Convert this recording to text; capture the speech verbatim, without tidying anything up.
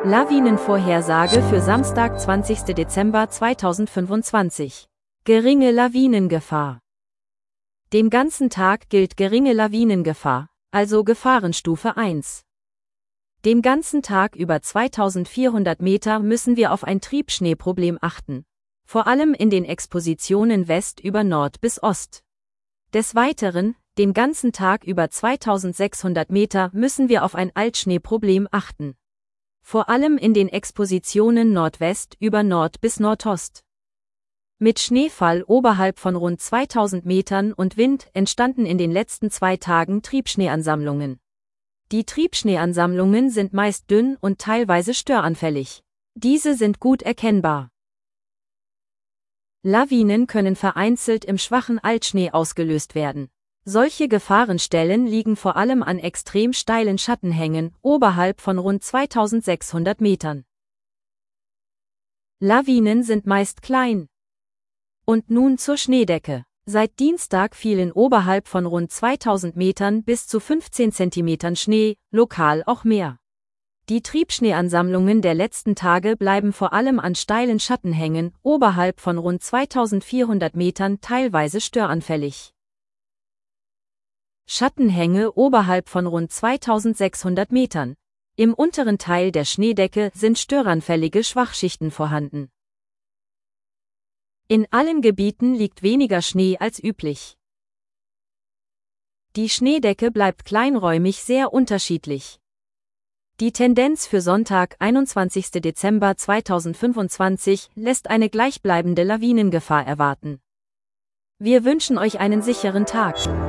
Lawinenvorhersage für Samstag, zwanzigster Dezember zweitausendfünfundzwanzig. Geringe Lawinengefahr. Den ganzen Tag gilt geringe Lawinengefahr, also Gefahrenstufe eins. Den ganzen Tag über zweitausendvierhundert Meter müssen wir auf ein Triebschneeproblem achten, vor allem in den Expositionen West über Nord bis Ost. Des Weiteren, den ganzen Tag über zweitausendsechshundert Meter müssen wir auf ein Altschneeproblem achten. Vor allem in den Expositionen Nordwest über Nord bis Nordost. Mit Schneefall oberhalb von rund zweitausend Metern und Wind entstanden in den letzten zwei Tagen Triebschneeansammlungen. Die Triebschneeansammlungen sind meist dünn und teilweise störanfällig. Diese sind gut erkennbar. Lawinen können vereinzelt im schwachen Altschnee ausgelöst werden. Solche Gefahrenstellen liegen vor allem an extrem steilen Schattenhängen oberhalb von rund zweitausendsechshundert Metern. Lawinen sind meist klein. Und nun zur Schneedecke. Seit Dienstag fielen oberhalb von rund zweitausend Metern bis zu fünfzehn Zentimetern Schnee, lokal auch mehr. Die Triebschneeansammlungen der letzten Tage bleiben vor allem an steilen Schattenhängen oberhalb von rund zweitausendvierhundert Metern teilweise störanfällig. Schattenhänge oberhalb von rund zweitausendsechshundert Metern. Im unteren Teil der Schneedecke sind störanfällige Schwachschichten vorhanden. In allen Gebieten liegt weniger Schnee als üblich. Die Schneedecke bleibt kleinräumig sehr unterschiedlich. Die Tendenz für Sonntag, einundzwanzigster Dezember zweitausendfünfundzwanzig, lässt eine gleichbleibende Lawinengefahr erwarten. Wir wünschen euch einen sicheren Tag.